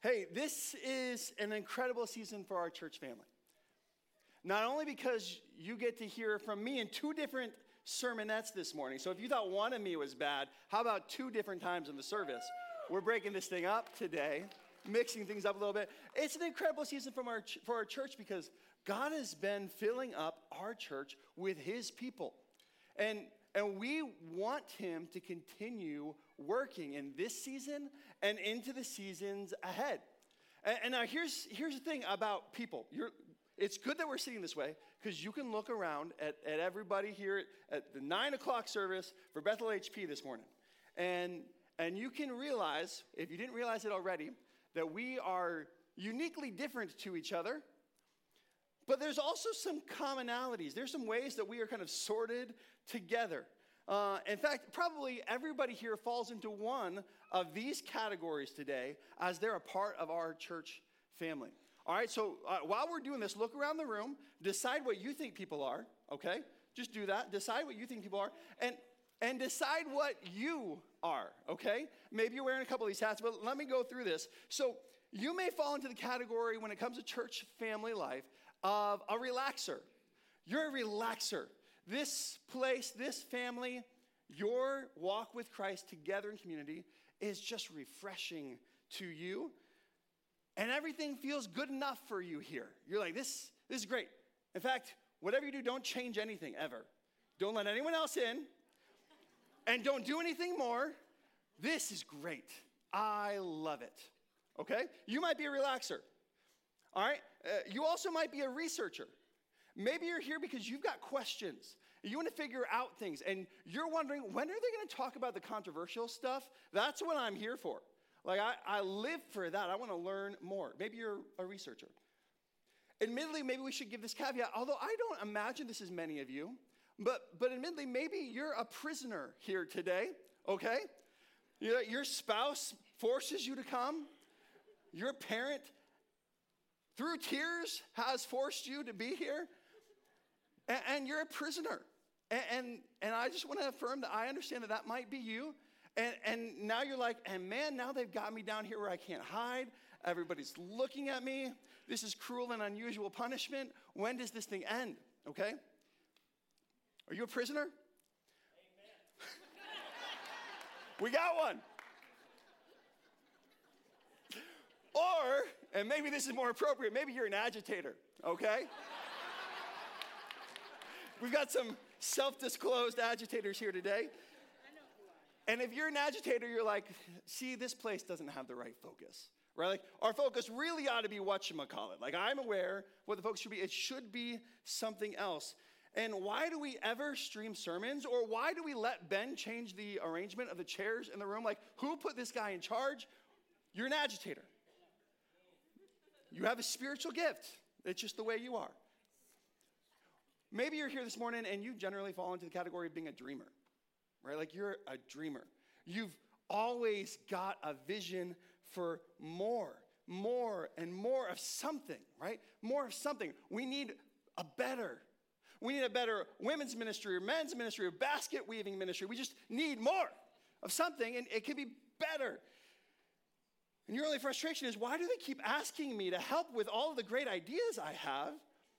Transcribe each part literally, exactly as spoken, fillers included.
Hey, this is an incredible season for our church family. Not only because you get to hear from me in two different sermonettes this morning. So if you thought one of me was bad, how about two different times in the service? We're breaking this thing up today, mixing things up a little bit. It's an incredible season from our, for our church because God has been filling up our church with his people. And, and we want him to continue working in this season and into the seasons ahead. And, and now here's, here's the thing about people. You're, it's good that we're sitting this way because you can look around at, at everybody here at, at the nine o'clock service for Bethel H P this morning. And, and you can realize, if you didn't realize it already, that we are uniquely different to each other. But there's also some commonalities. There's some ways that we are kind of sorted together. Uh, in fact, probably everybody here falls into one of these categories today as they're a part of our church family. All right, so uh, while we're doing this, look around the room, decide what you think people are, okay? Just do that. Decide what you think people are, and, and decide what you are, okay? Maybe you're wearing a couple of these hats, but let me go through this. So you may fall into the category when it comes to church family life of a relaxer. You're a relaxer. This place, this family, your walk with Christ together in community is just refreshing to you. And everything feels good enough for you here. You're like, this, this is great. In fact, whatever you do, don't change anything ever. Don't let anyone else in. And don't do anything more. This is great. I love it. Okay? You might be a relaxer. All right? Uh, you also might be a researcher. Maybe you're here because you've got questions. You want to figure out things. And you're wondering, when are they going to talk about the controversial stuff? That's what I'm here for. Like, I, I live for that. I want to learn more. Maybe you're a researcher. Admittedly, maybe we should give this caveat, although I don't imagine this is many of you. But, but admittedly, maybe you're a prisoner here today, okay? You know, your spouse forces you to come. Your parent, through tears, has forced you to be here. And, and you're a prisoner. And, and, and I just want to affirm that I understand that that might be you. And, and now you're like, and man, now they've got me down here where I can't hide. Everybody's looking at me. This is cruel and unusual punishment. When does this thing end? Okay? Are you a prisoner? Amen. We got one. Or, and maybe this is more appropriate, maybe you're an agitator, okay? We've got some self-disclosed agitators here today. And if you're an agitator, you're like, see, this place doesn't have the right focus, right? Like, our focus really ought to be whatchamacallit. Like, I'm aware what the focus should be. It should be something else. And why do we ever stream sermons? Or why do we let Ben change the arrangement of the chairs in the room? Like, who put this guy in charge? You're an agitator. You have a spiritual gift. It's just the way you are. Maybe you're here this morning and you generally fall into the category of being a dreamer. Right? Like, you're a dreamer. You've always got a vision for more, more and more of something, right? More of something. We need a better. We need a better women's ministry or men's ministry or basket weaving ministry. We just need more of something, and it can be better. And your only frustration is, why do they keep asking me to help with all of the great ideas I have?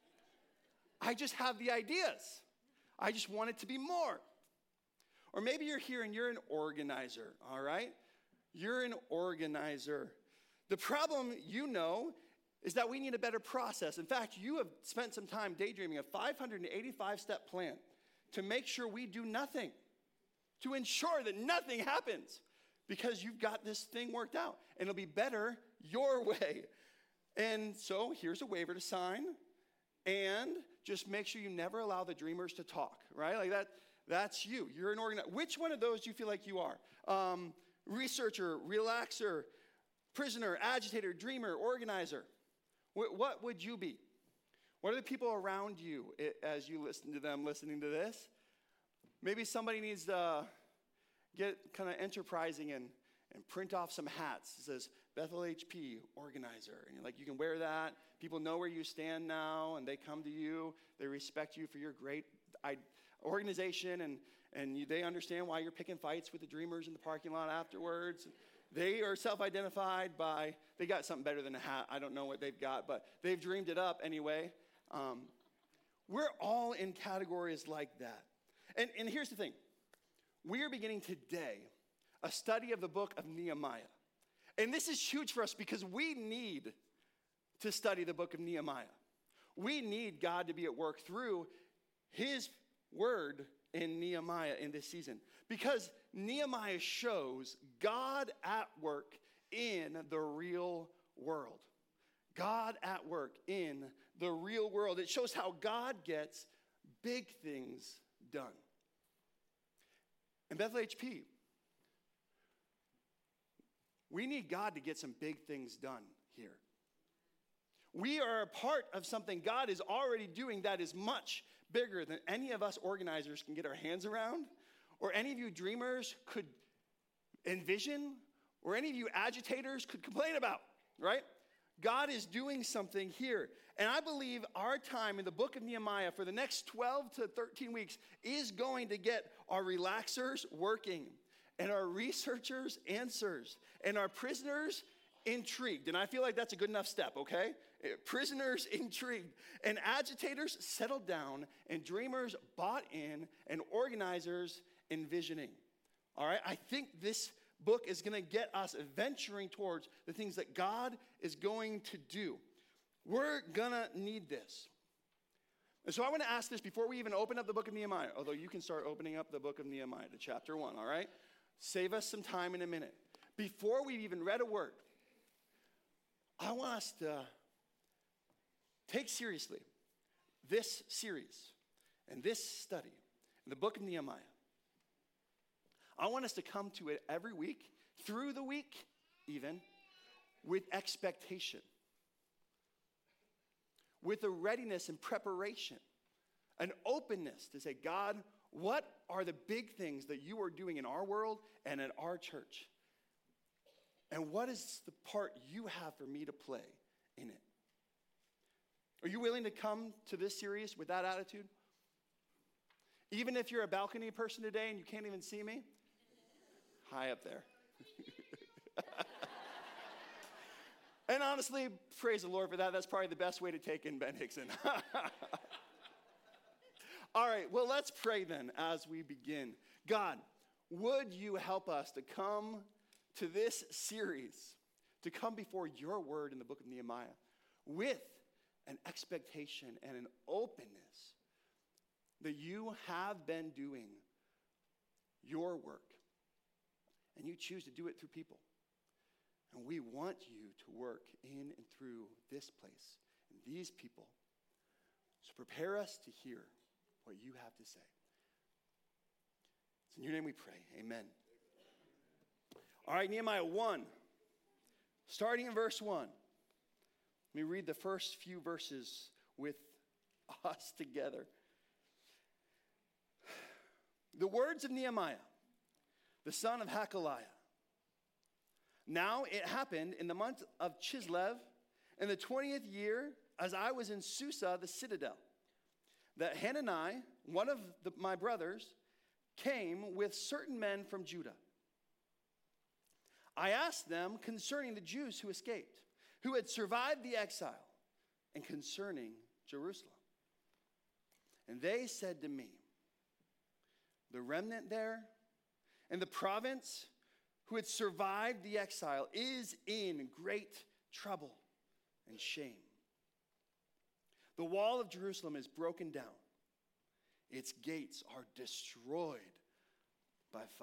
I just have the ideas. I just want it to be more. Or maybe you're here and you're an organizer, all right? You're an organizer. The problem, you know, is that we need a better process. In fact, you have spent some time daydreaming a five hundred eighty-five step plan to make sure we do nothing, to ensure that nothing happens, because you've got this thing worked out, and it'll be better your way. And so here's a waiver to sign, and just make sure you never allow the dreamers to talk, right? Like that. That's you. You're an organizer. Which one of those do you feel like you are? Um, researcher, relaxer, prisoner, agitator, dreamer, organizer. Wh- what would you be? What are the people around you as you listen to them listening to this? Maybe somebody needs to get kind of enterprising and, and print off some hats. It says Bethel H P, organizer. And you're like, you can wear that. People know where you stand now, and they come to you. They respect you for your great I, organization, and, and you, they understand why you're picking fights with the dreamers in the parking lot afterwards. They are self-identified by, they got something better than a hat. I don't know what they've got, but they've dreamed it up anyway. Um, we're all in categories like that. And, and here's the thing. We are beginning today a study of the book of Nehemiah. And this is huge for us because we need to study the book of Nehemiah. We need God to be at work through his word in Nehemiah in this season. Because Nehemiah shows God at work in the real world. God at work in the real world. It shows how God gets big things done. And Bethel H P, we need God to get some big things done here. We are a part of something God is already doing that is much bigger than any of us organizers can get our hands around, or any of you dreamers could envision, or any of you agitators could complain about, right? God is doing something here. And I believe our time in the book of Nehemiah for the next twelve to thirteen weeks is going to get our relaxers working, and our researchers answers, and our prisoners intrigued. And I feel like that's a good enough step, okay? Prisoners intrigued, and agitators settled down, and dreamers bought in, and organizers envisioning. All right? I think this book is going to get us venturing towards the things that God is going to do. We're going to need this. And so I want to ask this before we even open up the book of Nehemiah, although you can start opening up the book of Nehemiah to chapter one, all right? Save us some time in a minute. Before we've even read a word, I want us to take seriously this series and this study in the book of Nehemiah. I want us to come to it every week, through the week even, with expectation, with a readiness and preparation, an openness to say, God, what are the big things that you are doing in our world and in our church? And what is the part you have for me to play in it? Are you willing to come to this series with that attitude? Even if you're a balcony person today and you can't even see me? High up there. And honestly, praise the Lord for that. That's probably the best way to take in Ben Hickson. All right, well, let's pray then as we begin. God, would you help us to come to this series, to come before your word in the book of Nehemiah with an expectation and an openness that you have been doing your work, and you choose to do it through people. And we want you to work in and through this place and these people. So prepare us to hear what you have to say. It's in your name we pray. Amen. All right, Nehemiah one, starting in verse one. Let me read the first few verses with us together. The words of Nehemiah, the son of Hakaliah. Now it happened in the month of Chislev, in the twentieth year, as I was in Susa, the citadel, that Hanani, one of the, my brothers, came with certain men from Judah. I asked them concerning the Jews who escaped, who had survived the exile, and concerning Jerusalem. And they said to me, the remnant there in the province who had survived the exile is in great trouble and shame. The wall of Jerusalem is broken down. Its gates are destroyed by fire.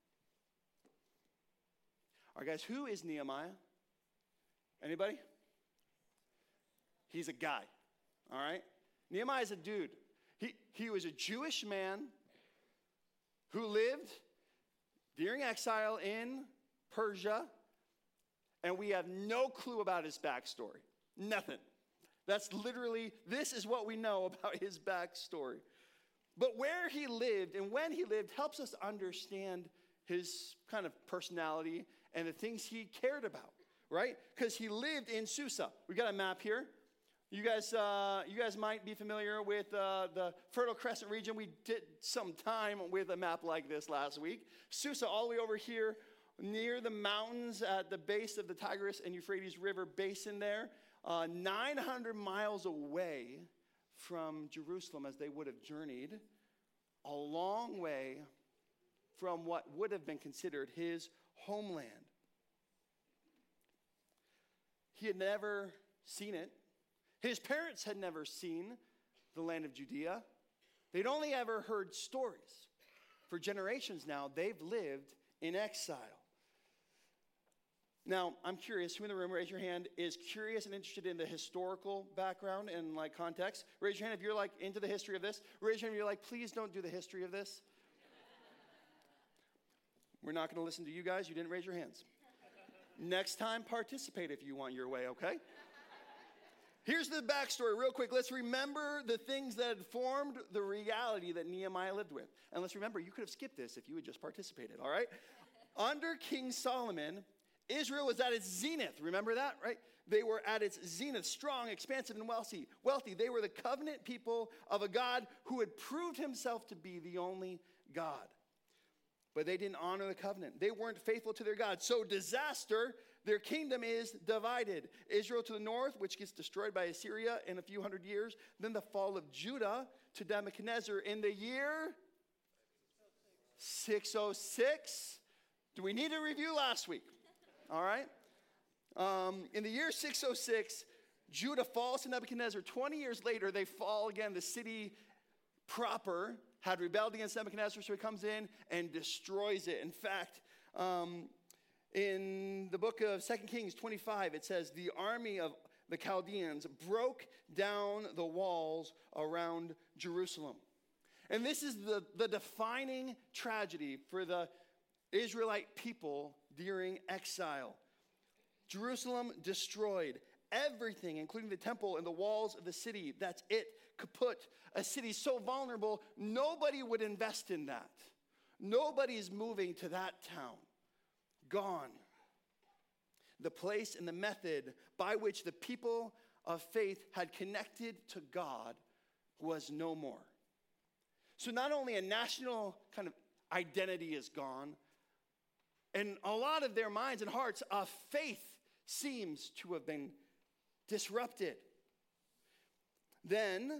All right, guys, who is Nehemiah? Anybody? He's a guy, all right? Nehemiah is a dude. He, he was a Jewish man who lived during exile in Persia, and we have no clue about his backstory. Nothing. That's literally, this is what we know about his backstory. But where he lived and when he lived helps us understand his kind of personality and the things he cared about, right? Because he lived in Susa. We got a map here. You guys, uh, you guys might be familiar with uh, the Fertile Crescent region. We did some time with a map like this last week. Susa all the way over here near the mountains at the base of the Tigris and Euphrates River basin there, uh, nine hundred miles away from Jerusalem, as they would have journeyed, a long way from what would have been considered his homeland. He had never seen it. His parents had never seen the land of Judea. They'd only ever heard stories. For generations now, they've lived in exile. Now, I'm curious, who in the room, raise your hand, is curious and interested in the historical background and like context? Raise your hand if you're like into the history of this. Raise your hand if you're like, please don't do the history of this. We're not going to listen to you guys. You didn't raise your hands. Next time, participate if you want your way, okay? Here's the backstory real quick. Let's remember the things that had formed the reality that Nehemiah lived with. And let's remember, you could have skipped this if you had just participated, all right? Under King Solomon, Israel was at its zenith. Remember that, right? They were at its zenith, strong, expansive, and wealthy. Wealthy. They were the covenant people of a God who had proved himself to be the only God. But they didn't honor the covenant. They weren't faithful to their God. So disaster, their kingdom is divided. Israel to the north, which gets destroyed by Assyria in a few hundred years. Then the fall of Judah to Nebuchadnezzar in the year six oh six. Do we need to review last week? All right. Um, in the year six oh six, Judah falls to Nebuchadnezzar. twenty years later, they fall again. The city proper had rebelled against Nebuchadnezzar, so he comes in and destroys it. In fact, um, in the book of Second Kings twenty-five, it says, the army of the Chaldeans broke down the walls around Jerusalem. And this is the, the defining tragedy for the Israelite people during exile. Jerusalem destroyed. Everything, including the temple and the walls of the city. That's it. Kaput. A city so vulnerable, nobody would invest in that. Nobody's moving to that town. Gone. The place and the method by which the people of faith had connected to God was no more. So not only a national kind of identity is gone, and a lot of their minds and hearts of faith seems to have been disrupted. Then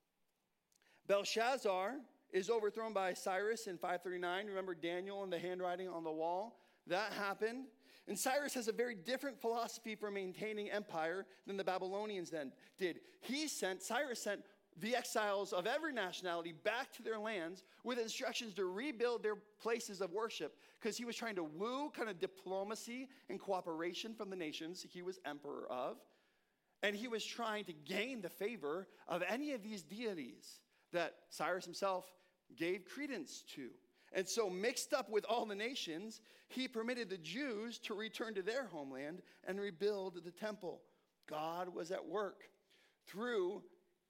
Belshazzar is overthrown by Cyrus in five thirty-nine. Remember Daniel and the handwriting on the wall? That happened. And Cyrus has a very different philosophy for maintaining empire than the Babylonians then did. He sent, Cyrus sent the exiles of every nationality back to their lands with instructions to rebuild their places of worship because he was trying to woo kind of diplomacy and cooperation from the nations he was emperor of. And he was trying to gain the favor of any of these deities that Cyrus himself gave credence to. And so mixed up with all the nations, he permitted the Jews to return to their homeland and rebuild the temple. God was at work through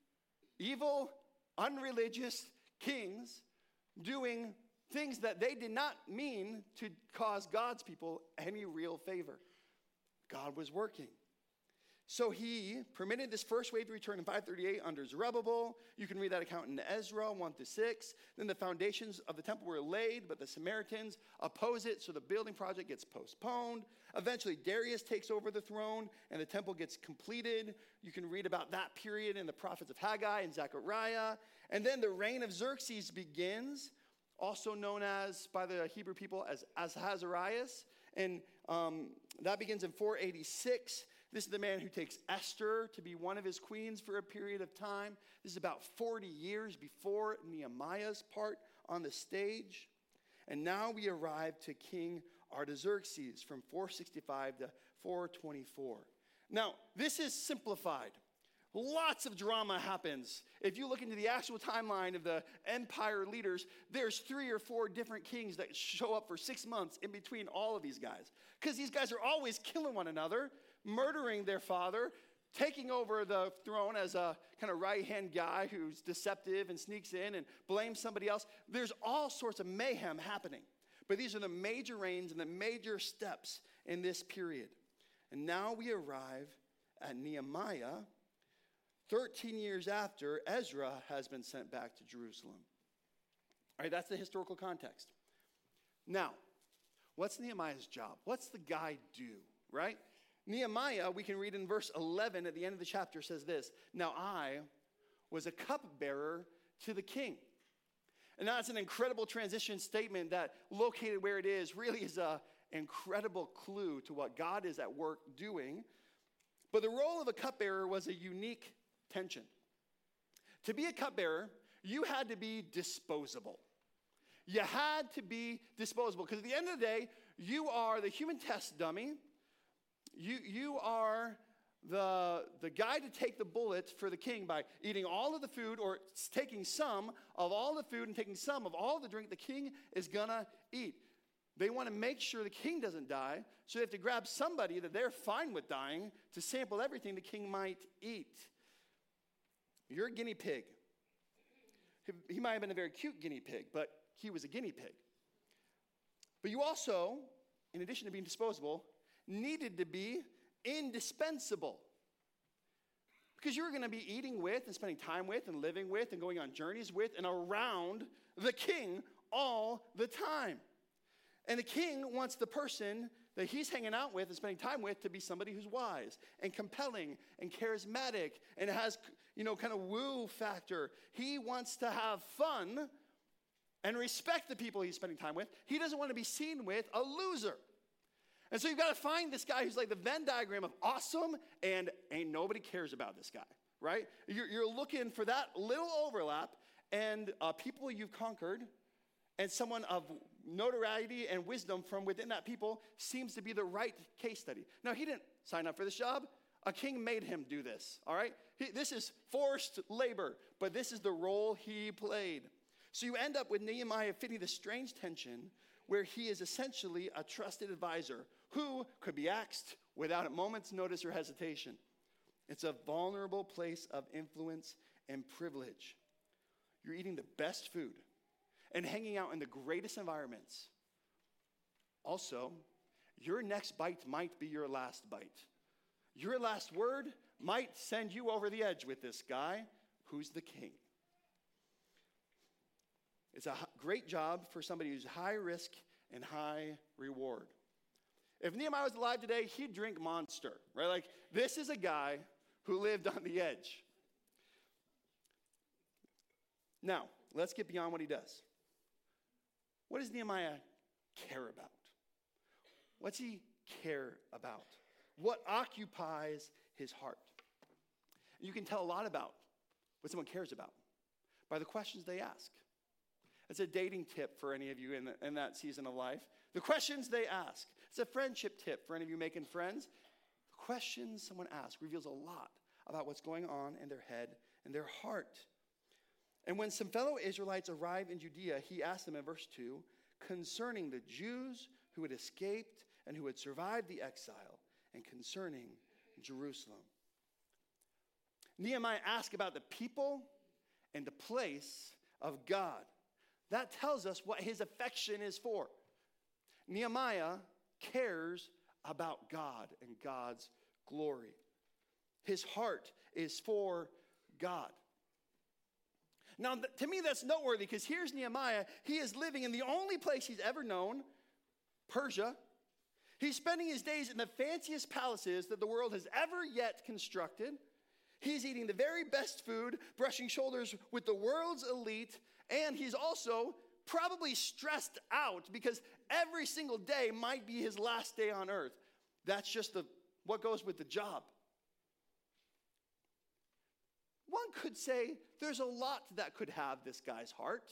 evil, unreligious kings doing things that they did not mean to cause God's people any real favor. God was working. So he permitted this first wave to return in five thirty-eight under Zerubbabel. You can read that account in Ezra one to six. Then the foundations of the temple were laid, but the Samaritans oppose it, so the building project gets postponed. Eventually, Darius takes over the throne, and the temple gets completed. You can read about that period in the prophets of Haggai and Zechariah. And then the reign of Xerxes begins, also known as, by the Hebrew people, as Ahasuerus. And um, that begins in four eighty-six. This is the man who takes Esther to be one of his queens for a period of time. This is about forty years before Nehemiah's part on the stage. And now we arrive to King Artaxerxes from four sixty-five to four twenty-four. Now, this is simplified. Lots of drama happens. If you look into the actual timeline of the empire leaders, there's three or four different kings that show up for six months in between all of these guys. Because these guys are always killing one another, murdering their father, taking over the throne as a kind of right-hand guy who's deceptive and sneaks in and blames somebody else. There's all sorts of mayhem happening. But these are the major reigns and the major steps in this period. And now we arrive at Nehemiah, thirteen years after Ezra has been sent back to Jerusalem. All right, that's the historical context. Now, What's Nehemiah's job? What's the guy do, right? Nehemiah, we can read in verse eleven at the end of the chapter, says this, "Now I was a cupbearer to the king." And that's an incredible transition statement that located where it is really is an incredible clue to what God is at work doing. But the role of a cupbearer was a unique tension. To be a cupbearer, you had to be disposable. You had to be disposable because at the end of the day, you are the human test dummy. You, you are the, the guy to take the bullet for the king by eating all of the food or taking some of all the food and taking some of all the drink the king is going to eat. They want to make sure the king doesn't die, so they have to grab somebody that they're fine with dying to sample everything the king might eat. You're a guinea pig. He, he might have been a very cute guinea pig, but he was a guinea pig. But you also, in addition to being disposable, needed to be indispensable. Because you were going to be eating with and spending time with and living with and going on journeys with and around the king all the time. And the king wants the person that he's hanging out with and spending time with to be somebody who's wise and compelling and charismatic and has, you know, kind of woo factor. He wants to have fun and respect the people he's spending time with. He doesn't want to be seen with a loser. And so you've got to find this guy who's like the Venn diagram of awesome and ain't nobody cares about this guy, right? You're, you're looking for that little overlap and uh, people you've conquered and someone of notoriety and wisdom from within that people seems to be the right case study. Now, he didn't sign up for this job. A king made him do this, all right? He, this is forced labor, but this is the role he played. So you end up with Nehemiah fitting this strange tension where he is essentially a trusted advisor who could be axed without a moment's notice or hesitation. It's a vulnerable place of influence and privilege. You're eating the best food and hanging out in the greatest environments. Also, your next bite might be your last bite. Your last word might send you over the edge with this guy who's the king. It's a great job for somebody who's high risk and high reward. If Nehemiah was alive today, he'd drink Monster, right? Like, this is a guy who lived on the edge. Now, let's get beyond what he does. What does Nehemiah care about? What's he care about? What occupies his heart? You can tell a lot about what someone cares about by the questions they ask. It's a dating tip for any of you in, the, in that season of life. The questions they ask. It's a friendship tip for any of you making friends. The questions someone asks reveals a lot about what's going on in their head and their heart. And when some fellow Israelites arrived in Judea, he asked them in verse two, concerning the Jews who had escaped and who had survived the exile, and concerning Jerusalem. Nehemiah asked about the people and the place of God. That tells us what his affection is for. Nehemiah cares about God and God's glory. His heart is for God. Now, th- to me, that's noteworthy because here's Nehemiah. He is living in the only place he's ever known, Persia. He's spending his days in the fanciest palaces that the world has ever yet constructed. He's eating the very best food, brushing shoulders with the world's elite, and he's also probably stressed out because every single day might be his last day on earth. That's just the, what goes with the job. One could say there's a lot that could have this guy's heart.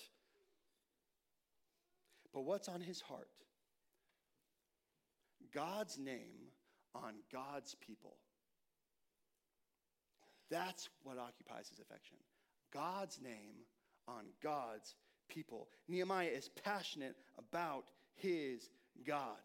But what's on his heart? God's name on God's people. That's what occupies his affection. God's name on God's people. Nehemiah is passionate about his God.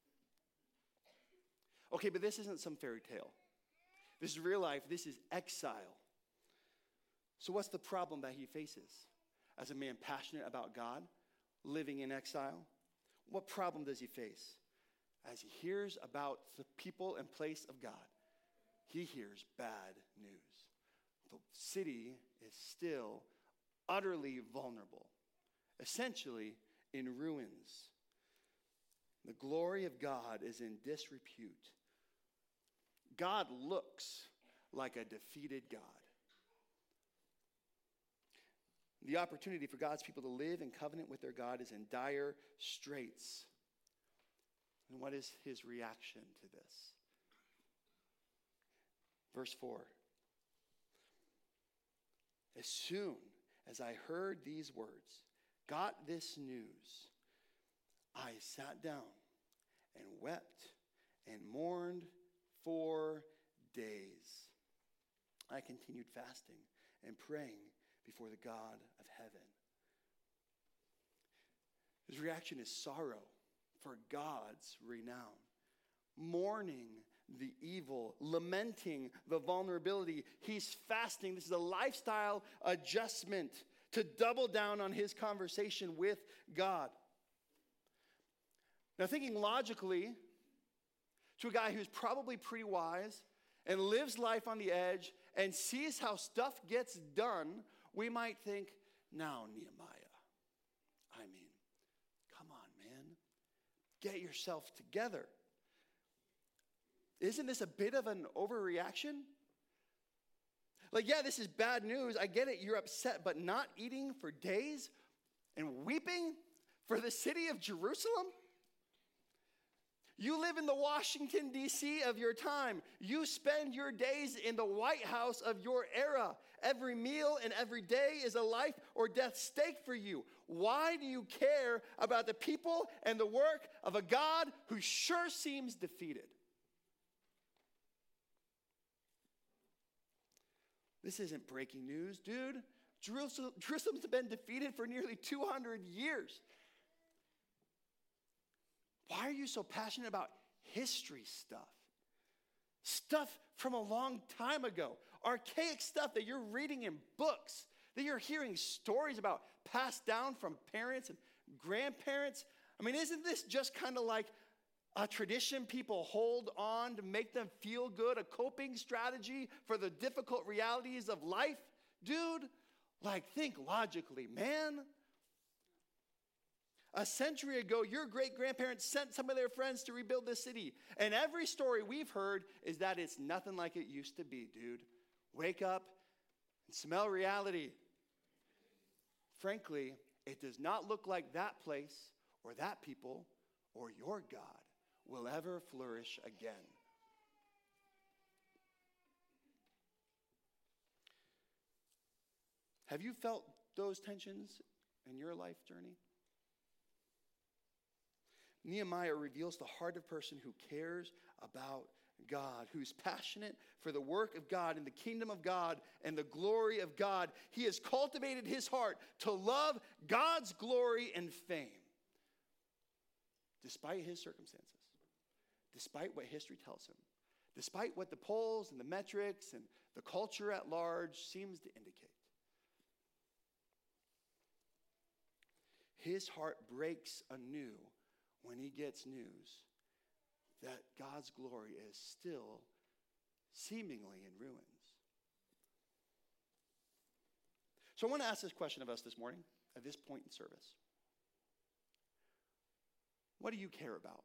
Okay, but this isn't some fairy tale. This is real life. This is exile. So what's the problem that he faces as a man passionate about God, living in exile? What problem does he face? As he hears about the people and place of God, he hears bad news. The city is still utterly vulnerable, essentially in ruins. The glory of God is in disrepute. God looks like a defeated God. The opportunity for God's people to live in covenant with their God is in dire straits. And what is his reaction to this? Verse four. As soon as I heard these words, got this news, I sat down and wept and mourned for days. I continued fasting and praying before the God of heaven. His reaction is sorrow for God's renown, mourning the evil, lamenting the vulnerability. He's fasting. This is a lifestyle adjustment to double down on his conversation with God. Now, thinking logically, to a guy who's probably pretty wise and lives life on the edge and sees how stuff gets done, we might think, now, Nehemiah, I mean, come on, man. Get yourself together. Isn't this a bit of an overreaction? Like, yeah, this is bad news. I get it. You're upset, but not eating for days and weeping for the city of Jerusalem? You live in the Washington, D C of your time. You spend your days in the White House of your era. Every meal and every day is a life or death stake for you. Why do you care about the people and the work of a God who sure seems defeated? This isn't breaking news, dude. Jerusalem, Jerusalem's been defeated for nearly two hundred years. Why are you so passionate about history stuff? Stuff from a long time ago. Archaic stuff that you're reading in books, that you're hearing stories about passed down from parents and grandparents. I mean, isn't this just kind of like a tradition people hold on to make them feel good, a coping strategy for the difficult realities of life? Dude, like, think logically, man. A century ago, your great-grandparents sent some of their friends to rebuild this city. And every story we've heard is that it's nothing like it used to be, dude. Wake up and smell reality. Frankly, it does not look like that place or that people or your God will ever flourish again. Have you felt those tensions in your life journey? Nehemiah reveals the heart of a person who cares about God, who's passionate for the work of God and the kingdom of God and the glory of God. He has cultivated his heart to love God's glory and fame, despite his circumstances, despite what history tells him, despite what the polls and the metrics and the culture at large seems to indicate. His heart breaks anew when he gets news that God's glory is still seemingly in ruins. So I want to ask this question of us this morning at this point in service. What do you care about?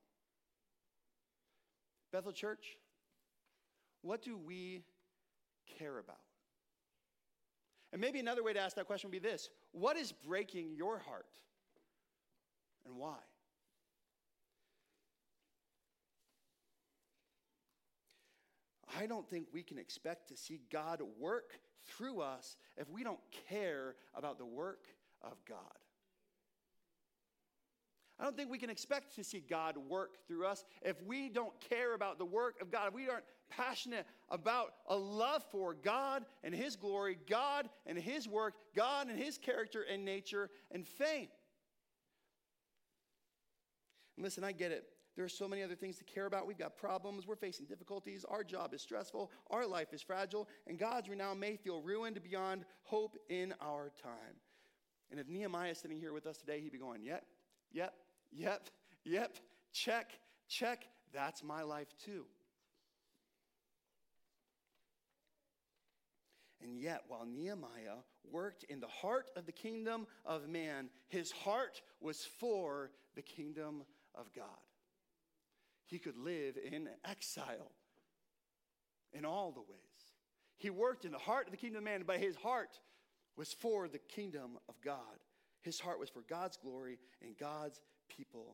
Bethel Church, what do we care about? And maybe another way to ask that question would be this: what is breaking your heart and why? I don't think we can expect to see God work through us if we don't care about the work of God. I don't think we can expect to see God work through us if we don't care about the work of God, if we aren't passionate about a love for God and his glory, God and his work, God and his character and nature and fame. And listen, I get it. There are so many other things to care about. We've got problems. We're facing difficulties. Our job is stressful. Our life is fragile. And God's renown may feel ruined beyond hope in our time. And if Nehemiah is sitting here with us today, he'd be going, yep, yep, yep, yep, check, check. That's my life too. And yet, while Nehemiah worked in the heart of the kingdom of man, his heart was for the kingdom of God. he could live in exile in all the ways. He worked in the heart of the kingdom of man, but his heart was for the kingdom of God. His heart was for God's glory and God's people.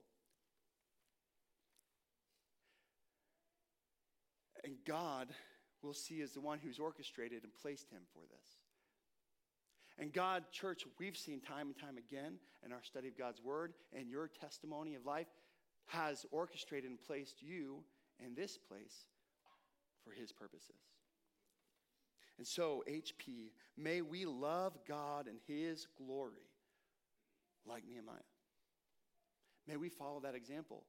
And God, we'll see, is the one who's orchestrated and placed him for this. And God, church, we've seen time and time again in our study of God's word and your testimony of life has orchestrated and placed you in this place for his purposes. And so, H P, may we love God and his glory like Nehemiah. May we follow that example.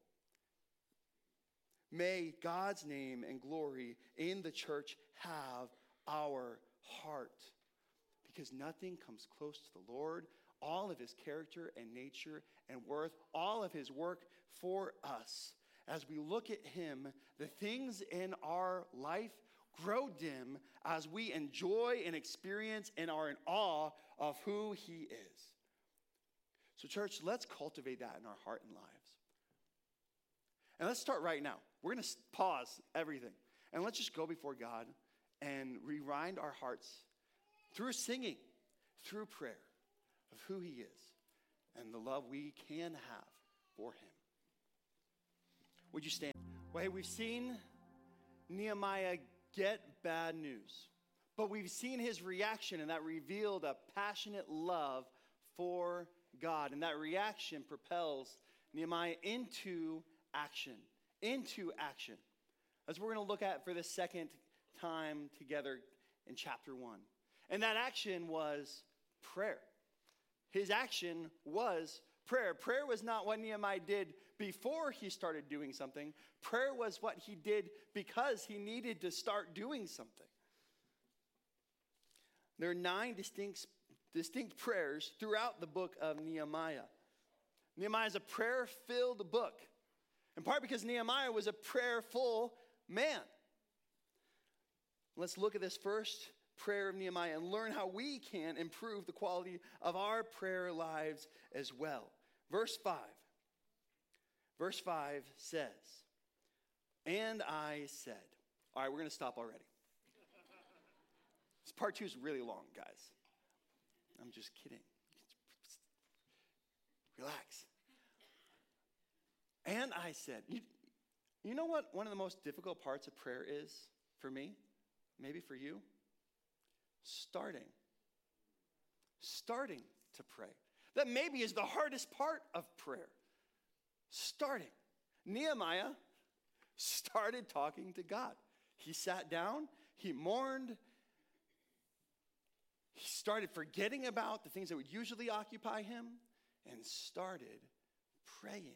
May God's name and glory in the church have our heart. Because nothing comes close to the Lord. All of his character and nature and worth, all of his work for us. As we look at him, the things in our life grow dim as we enjoy and experience and are in awe of who he is. So church, let's cultivate that in our heart and lives. And let's start right now. We're going to pause everything. And let's just go before God and rewind our hearts through singing, through prayer of who he is and the love we can have for him. Would you stand? Well, hey, we've seen Nehemiah get bad news, but we've seen his reaction, and that revealed a passionate love for God. And that reaction propels Nehemiah into action, into action. That's what we're going to look at for the second time together in chapter one. And that action was prayer. His action was prayer. Prayer was not what Nehemiah did before he started doing something. Prayer was what he did because he needed to start doing something. There are nine distinct, distinct prayers throughout the book of Nehemiah. Nehemiah is a prayer-filled book, in part because Nehemiah was a prayerful man. Let's look at this first prayer of Nehemiah and learn how we can improve the quality of our prayer lives as well. Verse five. Verse five says, and I said. All right, we're going to stop already. This part two is really long, guys. I'm just kidding. Relax. And I said, you, you know what one of the most difficult parts of prayer is for me? Maybe for you? Starting. Starting to pray. That maybe is the hardest part of prayer. Starting. Nehemiah started talking to God. He sat down, he mourned, he started forgetting about the things that would usually occupy him and started praying.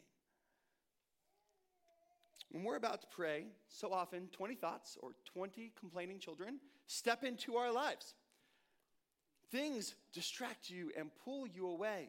When we're about to pray, so often twenty thoughts or twenty complaining children step into our lives. Things distract you and pull you away.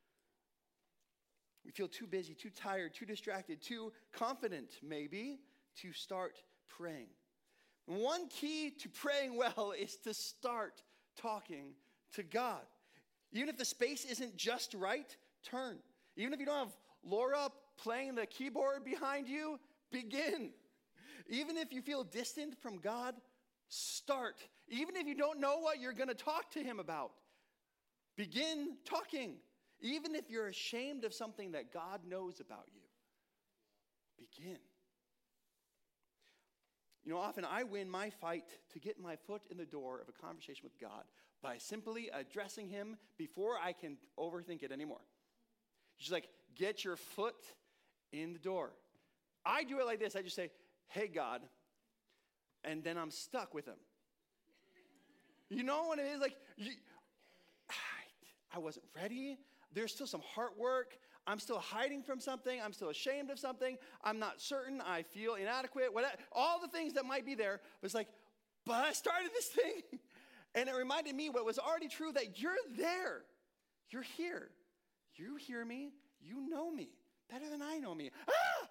We feel too busy, too tired, too distracted, too confident, maybe, to start praying. And one key to praying well is to start talking to God. Even if the space isn't just right, turn. Even if you don't have Laura playing the keyboard behind you, begin. Even if you feel distant from God, start. Even if you don't know what you're going to talk to him about, begin talking. Even if you're ashamed of something that God knows about you, begin. You know, often I win my fight to get my foot in the door of a conversation with God by simply addressing him before I can overthink it anymore. Just like, get your foot in the door. I do it like this. I just say, hey, God, and then I'm stuck with him. You know what it is? Like, you, I, I wasn't ready. There's still some heart work. I'm still hiding from something. I'm still ashamed of something. I'm not certain. I feel inadequate. Whatever, all the things that might be there. But it's like, but I started this thing. And it reminded me what was already true, that you're there. You're here. You hear me. You know me better than I know me. Ah!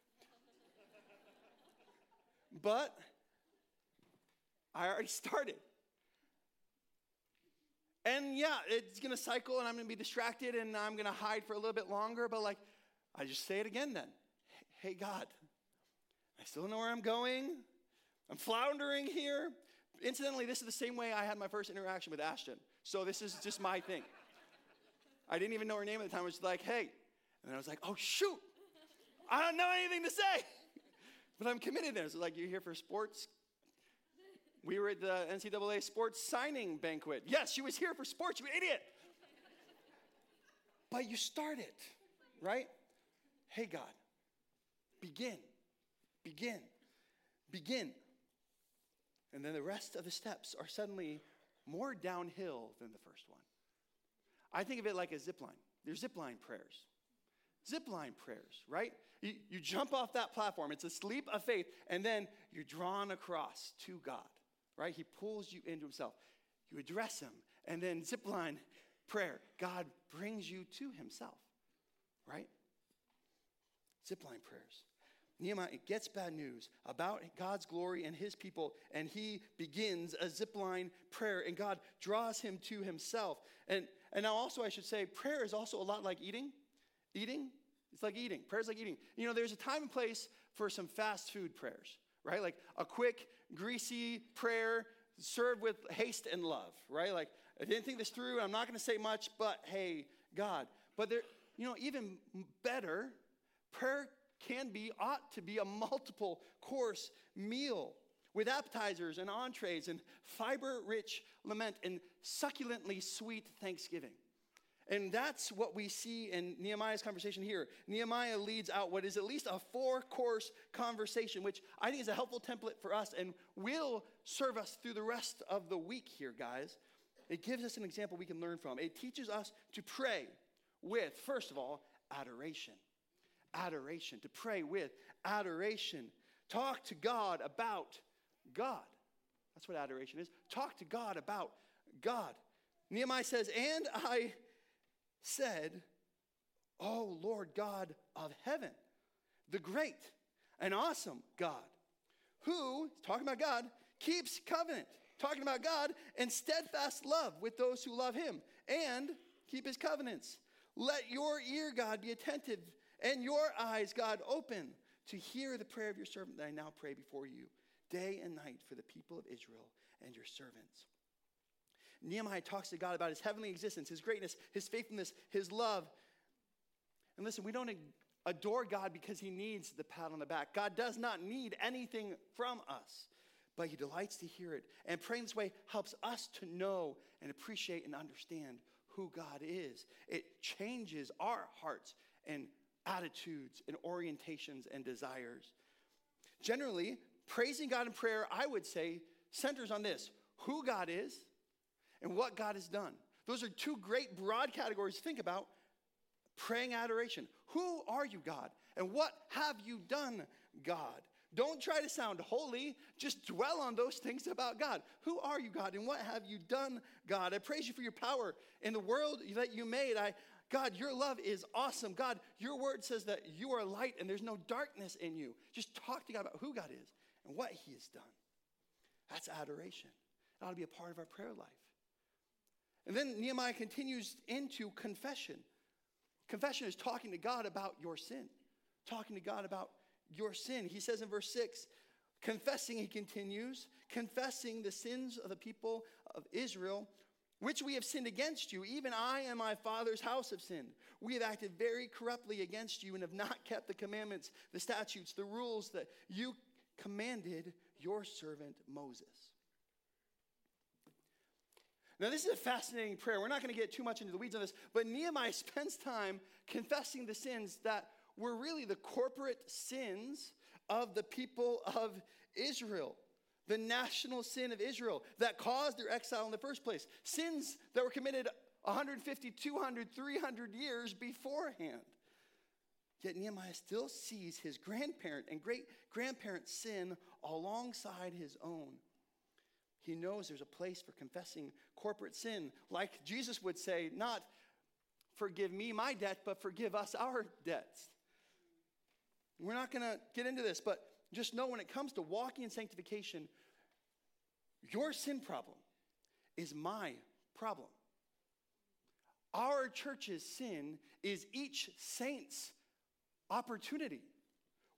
But I already started. And yeah, it's going to cycle and I'm going to be distracted and I'm going to hide for a little bit longer. But like, I just say it again then. Hey, God, I still don't know where I'm going. I'm floundering here. Incidentally, this is the same way I had my first interaction with Ashton. So this is just my thing. I didn't even know her name at the time. I was like, hey. And then I was like, oh, shoot. I don't know anything to say. But I'm committed there. So like, you're here for sports? We were at the N C double A sports signing banquet. Yes, she was here for sports, you idiot. But you start it, right? Hey, God, begin, begin, begin. And then the rest of the steps are suddenly more downhill than the first one. I think of it like a zip line. There's zip line prayers. Zip line prayers, right? You, you jump off that platform. It's a leap of faith, and then you're drawn across to God, right? He pulls you into himself. You address him, and then zip line prayer. God brings you to himself, right? Zip line prayers. Nehemiah gets bad news about God's glory and his people, and he begins a zipline prayer, and God draws him to himself. And, and now also I should say, prayer is also a lot like eating. Eating, it's like eating. Prayer is like eating. You know, there's a time and place for some fast food prayers, right? Like a quick, greasy prayer served with haste and love, right? Like, I didn't think this through, I'm not going to say much, but hey, God. But there, you know, even better, prayer can be, ought to be a multiple course meal with appetizers and entrees and fiber-rich lament and succulently sweet thanksgiving. And that's what we see in Nehemiah's conversation here. Nehemiah leads out what is at least a four-course conversation, which I think is a helpful template for us and will serve us through the rest of the week here, guys. It gives us an example we can learn from. It teaches us to pray with, first of all, adoration. Adoration, to pray with adoration. Talk to God about God. That's what adoration is. Talk to God about God. Nehemiah says, and I said, oh Lord God of heaven, the great and awesome God, who, talking about God, keeps covenant, talking about God, and steadfast love with those who love him, and keep his covenants. Let your ear, God, be attentive, and your eyes, God, open to hear the prayer of your servant that I now pray before you, day and night for the people of Israel and your servants. Nehemiah talks to God about his heavenly existence, his greatness, his faithfulness, his love. And listen, we don't adore God because he needs the pat on the back. God does not need anything from us, but he delights to hear it. And praying this way helps us to know and appreciate and understand who God is. It changes our hearts and attitudes and orientations and desires. Generally, praising God in prayer, I would say, centers on this: who God is and what God has done. Those are two great broad categories to think about. Praying adoration. Who are you, God? And what have you done, God? Don't try to sound holy. Just dwell on those things about God. Who are you, God? And what have you done, God? I praise you for your power in the world that you made. I, God, your love is awesome. God, your word says that you are light and there's no darkness in you. Just talk to God about who God is and what he has done. That's adoration. It ought to be a part of our prayer life. And then Nehemiah continues into confession. Confession is talking to God about your sin. Talking to God about your sin. He says in verse six, confessing, he continues, confessing the sins of the people of Israel, which we have sinned against you. Even I and my father's house have sinned. We have acted very corruptly against you and have not kept the commandments, the statutes, the rules that you commanded your servant Moses. Now, this is a fascinating prayer. We're not going to get too much into the weeds on this, but Nehemiah spends time confessing the sins that were really the corporate sins of the people of Israel, the national sin of Israel that caused their exile in the first place. Sins that were committed one hundred fifty, two hundred, three hundred years beforehand. Yet Nehemiah still sees his grandparent and great-grandparent's sin alongside his own. He knows there's a place for confessing corporate sin. Like Jesus would say, not forgive me my debt, but forgive us our debts. We're not going to get into this, but just know when it comes to walking in sanctification, your sin problem is my problem. Our church's sin is each saint's opportunity.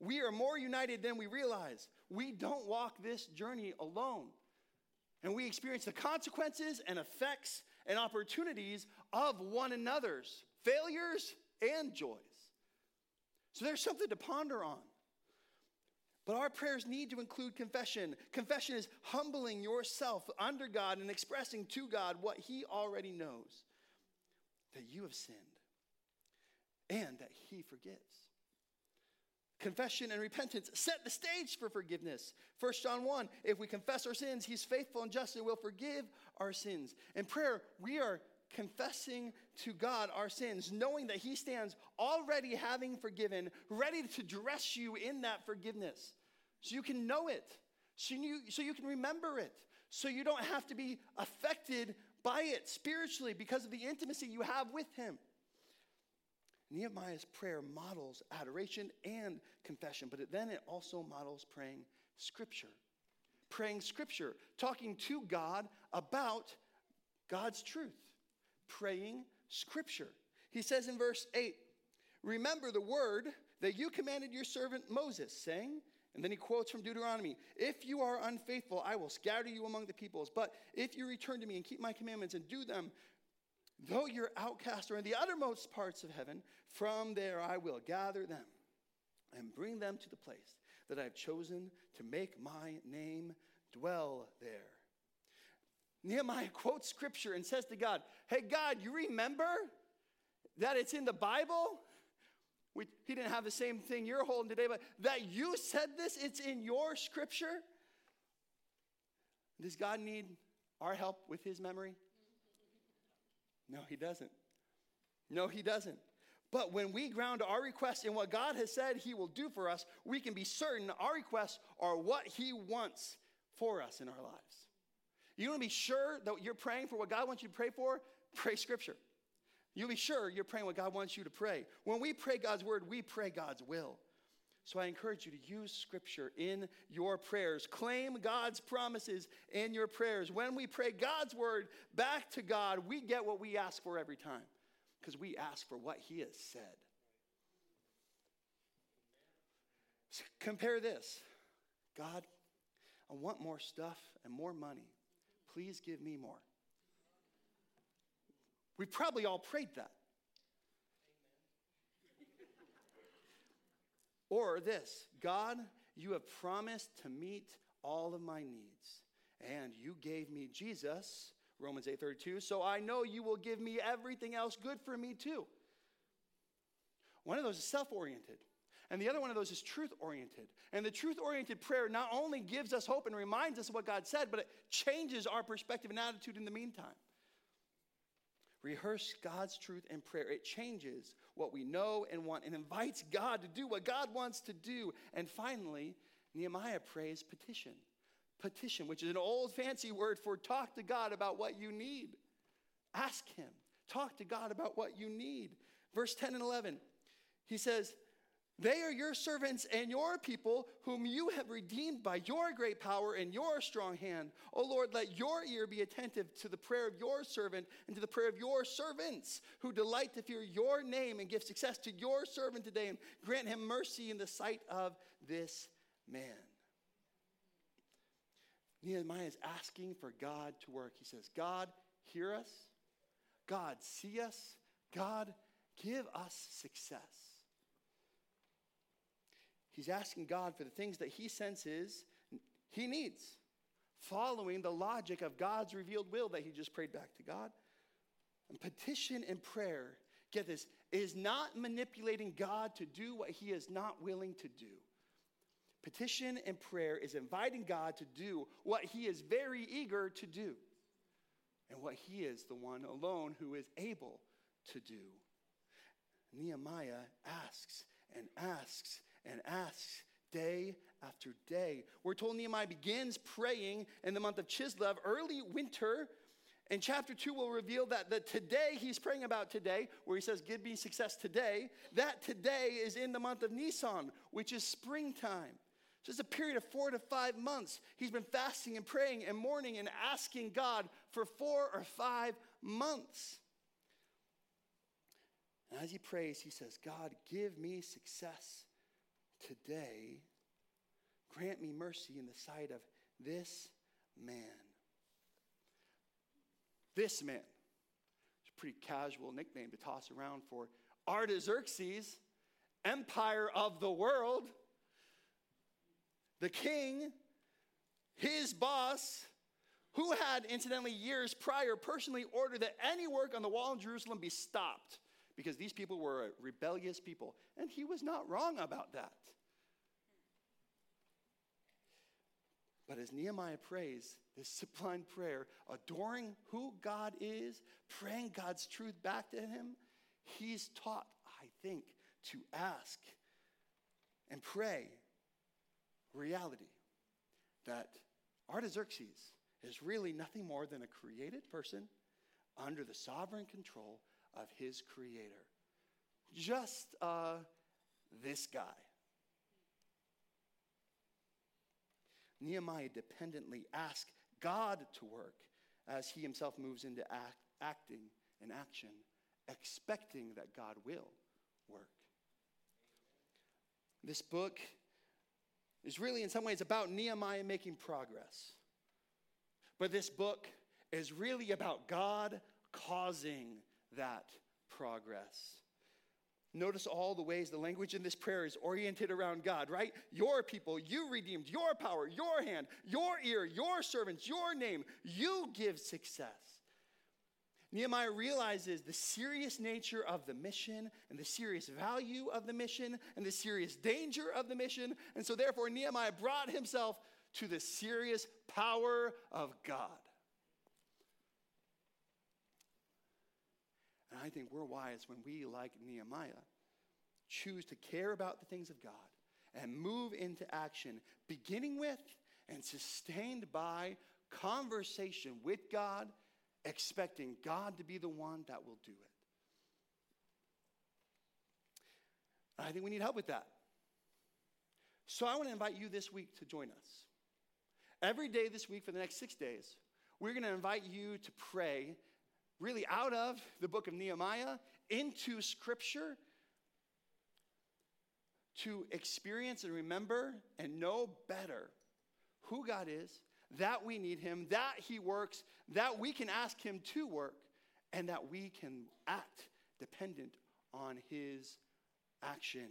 we are more united than we realize. We don't walk this journey alone. And we experience the consequences and effects and opportunities of one another's failures and joys. So there's something to ponder on. But our prayers need to include confession. Confession is humbling yourself under God and expressing to God what he already knows, that you have sinned and that he forgives. Confession and repentance set the stage for forgiveness. First John one, if we confess our sins, he's faithful and just and will forgive our sins. In prayer, we are confessing to God our sins, knowing that he stands already having forgiven, ready to dress you in that forgiveness. So you can know it, so you, so you can remember it, so you don't have to be affected by it spiritually because of the intimacy you have with him. Nehemiah's prayer models adoration and confession, but it, then it also models praying scripture. Praying scripture, talking to God about God's truth. Praying scripture. He says in verse eight, remember the word that you commanded your servant Moses, saying, and then he quotes from Deuteronomy, if you are unfaithful, I will scatter you among the peoples. But if you return to me and keep my commandments and do them, though your outcasts are in the uttermost parts of heaven, from there I will gather them and bring them to the place that I have chosen to make my name dwell there. Nehemiah quotes scripture and says to God, hey, God, you remember that it's in the Bible? We, he didn't have the same thing you're holding today, but that you said this, it's in your scripture? Does God need our help with his memory? No, he doesn't. No, he doesn't. But when we ground our requests in what God has said he will do for us, we can be certain our requests are what he wants for us in our lives. You want to be sure that you're praying for what God wants you to pray for? Pray scripture. You'll be sure you're praying what God wants you to pray. When we pray God's word, we pray God's will. So I encourage you to use scripture in your prayers. Claim God's promises in your prayers. When we pray God's word back to God, we get what we ask for every time because we ask for what he has said. So compare this. God, I want more stuff and more money. Please give me more. We probably all prayed that. Or this, God, you have promised to meet all of my needs, and you gave me Jesus, Romans eight thirty-two, so I know you will give me everything else good for me too. One of those is self-oriented, and the other one of those is truth-oriented. And the truth-oriented prayer not only gives us hope and reminds us of what God said, but it changes our perspective and attitude in the meantime. Rehearse God's truth in prayer. It changes what we know and want and invites God to do what God wants to do. And finally, Nehemiah prays petition. Petition, which is an old fancy word for talk to God about what you need. Ask him. Talk to God about what you need. Verse ten and eleven, he says, they are your servants and your people whom you have redeemed by your great power and your strong hand. O Lord, let your ear be attentive to the prayer of your servant and to the prayer of your servants who delight to fear your name, and give success to your servant today, and grant him mercy in the sight of this man. Nehemiah is asking for God to work. He says, God, hear us. God, see us. God, give us success. He's asking God for the things that he senses he needs, following the logic of God's revealed will that he just prayed back to God. And petition and prayer, get this, is not manipulating God to do what he is not willing to do. Petition and prayer is inviting God to do what he is very eager to do, and what he is the one alone who is able to do. Nehemiah asks and asks and asks day after day. We're told Nehemiah begins praying in the month of Chislev, early winter. And chapter two will reveal that the today he's praying about today, where he says, give me success today, that today is in the month of Nisan, which is springtime. So it's a period of four to five months. He's been fasting and praying and mourning and asking God for four or five months. And as he prays, he says, God, give me success today, grant me mercy in the sight of this man. This man. It's a pretty casual nickname to toss around for Artaxerxes, empire of the world. The king, his boss, who had, incidentally, years prior personally ordered that any work on the wall in Jerusalem be stopped because these people were a rebellious people. And he was not wrong about that. But as Nehemiah prays this sublime prayer, adoring who God is, praying God's truth back to him, he's taught, I think, to ask and pray reality that Artaxerxes is really nothing more than a created person under the sovereign control of his creator. Just uh, this guy. Nehemiah dependently asks God to work as he himself moves into act, acting and action, expecting that God will work. This book is really in some ways about Nehemiah making progress. But this book is really about God causing that progress. Notice all the ways the language in this prayer is oriented around God, right? Your people, you redeemed, your power, your hand, your ear, your servants, your name. You give success. Nehemiah realizes the serious nature of the mission and the serious value of the mission and the serious danger of the mission. And so therefore Nehemiah brought himself to the serious power of God. And I think we're wise when we, like Nehemiah, choose to care about the things of God and move into action, beginning with and sustained by conversation with God, expecting God to be the one that will do it. And I think we need help with that. So I want to invite you this week to join us. Every day this week for the next six days, we're going to invite you to pray really out of the book of Nehemiah into Scripture to experience and remember and know better who God is, that we need him, that he works, that we can ask him to work, and that we can act dependent on his action.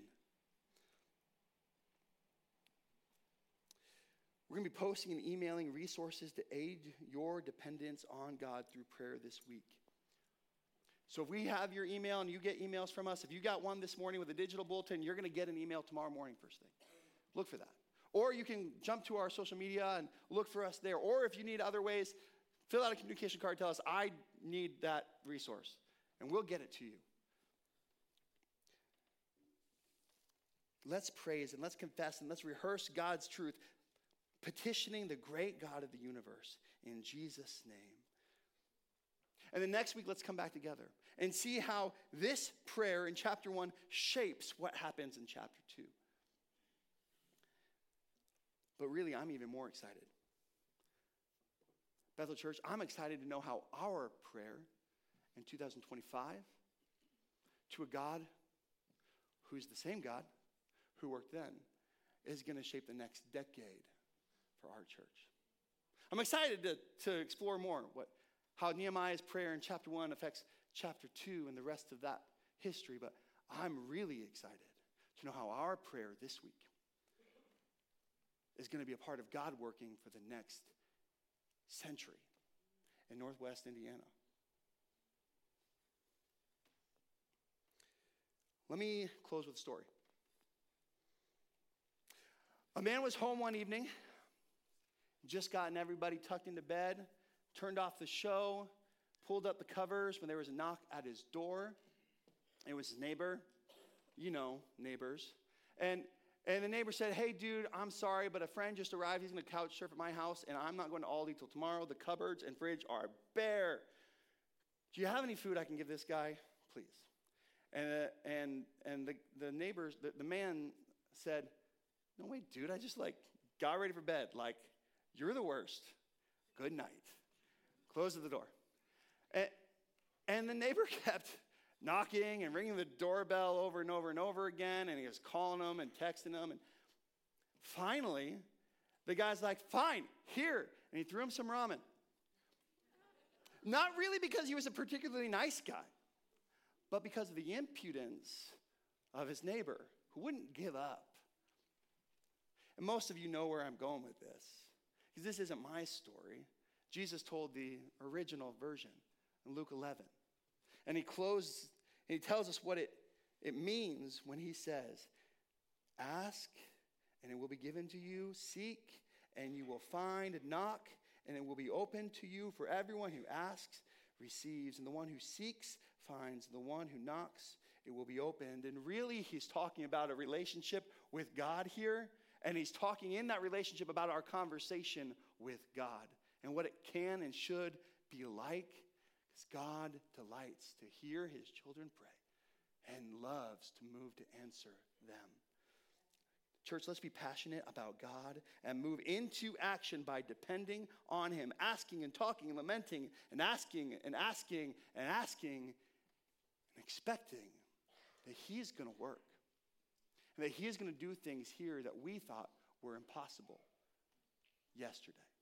We're going to be posting and emailing resources to aid your dependence on God through prayer this week. So if we have your email and you get emails from us, if you got one this morning with a digital bulletin, you're going to get an email tomorrow morning first thing. Look for that. Or you can jump to our social media and look for us there. Or if you need other ways, fill out a communication card, tell us, I need that resource, and we'll get it to you. Let's praise and let's confess and let's rehearse God's truth, petitioning the great God of the universe in Jesus' name. And then next week, let's come back together and see how this prayer in chapter one shapes what happens in chapter two. But really, I'm even more excited. Bethel Church, I'm excited to know how our prayer in two thousand twenty-five to a God who's the same God who worked then is going to shape the next decade for our church. I'm excited to, to explore more what how Nehemiah's prayer in chapter one affects chapter two and the rest of that history. But I'm really excited to know how our prayer this week is going to be a part of God working for the next century in Northwest Indiana. Let me close with a story. A man was home one evening, just gotten everybody tucked into bed, turned off the show, pulled up the covers when there was a knock at his door. It was his neighbor. You know, neighbors. And and the neighbor said, hey, dude, I'm sorry, but a friend just arrived. He's going to couch surf at my house, and I'm not going to Aldi till tomorrow. The cupboards and fridge are bare. Do you have any food I can give this guy? Please. And uh, and and the, the neighbors, the, the man said, no, wait, dude, I just, like, got ready for bed. Like, you're the worst. Good night. Closed the door. And, and the neighbor kept knocking and ringing the doorbell over and over and over again, and he was calling them and texting them. And finally, the guy's like, fine, here. And he threw him some ramen. Not really because he was a particularly nice guy, but because of the impudence of his neighbor who wouldn't give up. And most of you know where I'm going with this, because this isn't my story. Jesus told the original version in Luke eleven. And he closed, and he tells us what it, it means when he says, ask, and it will be given to you. Seek, and you will find. Knock, and it will be open to you. For everyone who asks receives, and the one who seeks finds. The one who knocks, it will be opened. And really, he's talking about a relationship with God here. And he's talking in that relationship about our conversation with God and what it can and should be like. Because God delights to hear his children pray and loves to move to answer them. Church, let's be passionate about God and move into action by depending on him, asking and talking and lamenting and asking and asking and asking and expecting that he's going to work. And that he is going to do things here that we thought were impossible yesterday.